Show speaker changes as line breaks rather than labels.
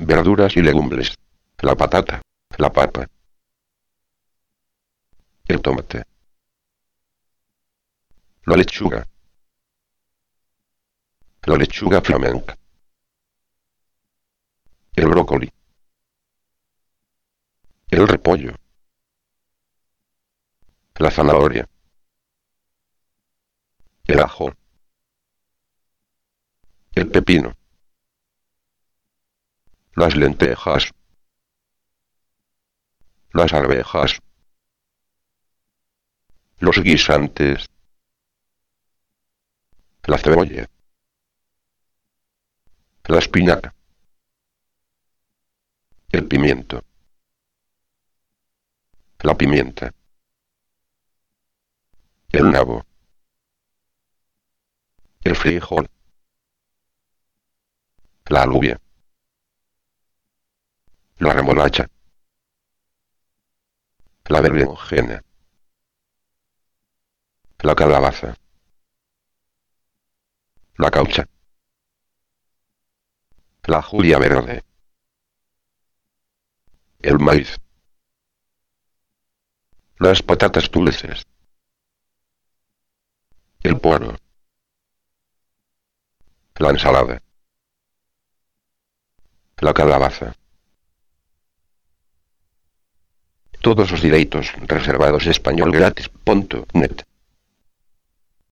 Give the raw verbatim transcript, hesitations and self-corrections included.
verduras y legumbres, la patata, la papa, el tomate, la lechuga, la lechuga flamenca, el brócoli, el repollo, la zanahoria, el ajo, el pepino, las lentejas, las arvejas, los guisantes, la cebolla, la espinaca, el pimiento, la pimienta, el nabo, el frijol, la alubia, la remolacha, la berenjena, la calabaza, la caucha, la judía verde, el maíz, las patatas dulces, el puerro, la ensalada, la calabaza. Todos os direitos reservados español gratis punto net.